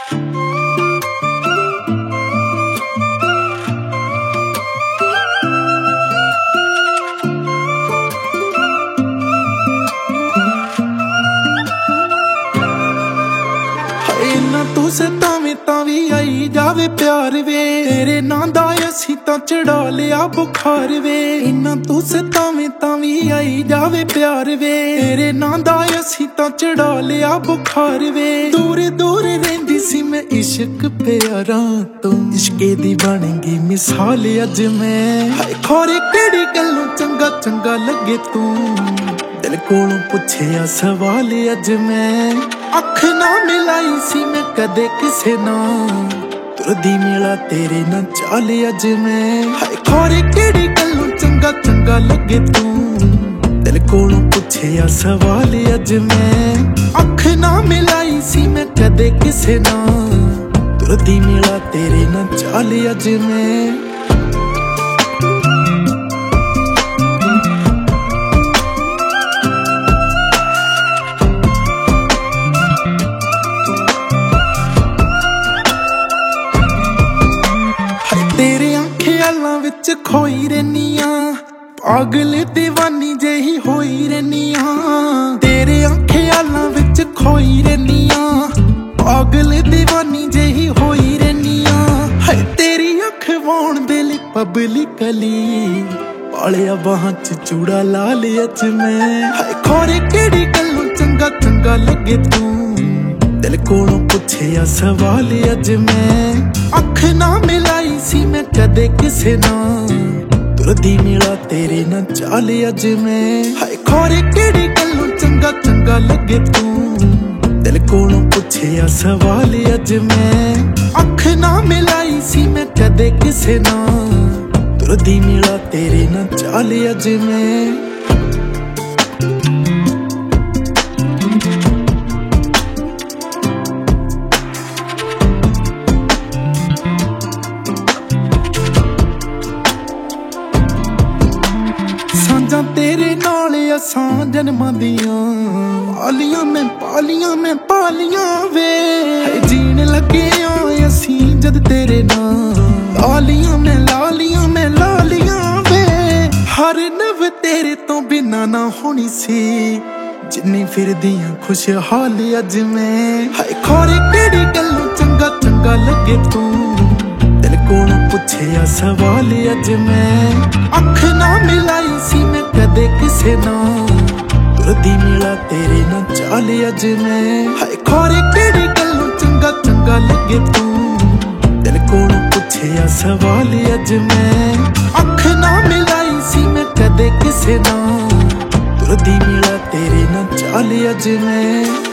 इन्ना तू सतावे तां भी आई जावे प्यार वे, तेरे नां दा असीं तां चढ़ा लिया बुखार वे। इन्ना तू सतावे तां भी आई जावे प्यार वे, तेरे नां दा असीं तां चढ़ा लिया बुखार वे। दूर दूर रहिंदी सी मैं इश्क प्यारा तो, इश्के दी बन गई मिसाल अज मैं। हाय खोरे केड़ी गल्लों चंगा चंगा लगे तू, दिल कोलों पुछया सवाल अज मैं। अख ना मिलाई सी मैं कदे किसे ना, तुरदी मिला तेरे ना चाल अज मैं। हाय खोरे केड़ी गल्लों चंगा चंगा लगे तू, दिल कोलों पुछया सवाल अज मैं। अख ना मिलाई सी मैं कदे किसे ना, तुरदी मिला तेरे ना चाल अज मैं। तेरे ख्यालां विच खोई रहनी आ, पागल दीवानी जेही होई रहनी आ। तेरे ख्यालां विच खोई रहनी आ, पागल दीवानी जेही होई रहनी आ। हाय तेरी अख वाउण दे लई पब्लिकली, पालिया बाहां च चूड़ा ला लिया अज मैं। हाय खोरे केड़ी गल्लों चंगा चंगा लगे तू, दिल कोलों पुछया सवाल अज मैं। अख ना मिलाई सी मैं कदे किसे ना, तुरदी मिला तेरे ना चाल अज मैं। हाय खोरे केड़ी गल्लों चंगा चंगा लगे तू, दिल कोलों पुछया सवाल अज मैं। अख ना मिलाई सी मैं कदे किसे ना, तुरदी मिला तेरे ना चाल अज मैं। साझां तेरे नाल असां जन्मां दियां, पालियां मैं पालियां वे। जीण लगे असीं जद तेरे नाल, लालियां मैं लालियां वे। हर नव तेरे तो बिना ना होनी सी, जिन्नी फिरदियां खुशहाल अज मैं। हाय खोरे केड़ी गल्लों चंगा चंगा लगे तू, दिल कोलों पुछया सवाल अज मैं। अख ना मिलाई सी मैं कदे किसे ना, तुरदी मिला तेरे ना चाल अज मैं। हाय खोरे केड़ी गल्लों चंगा चंगा लगे तू, दिल कोलों पुछया सवाल अज मैं। अख ना मिलाई सी मैं कदे किसे ना, तुरदी मिला तेरे ना चाल अज मैं।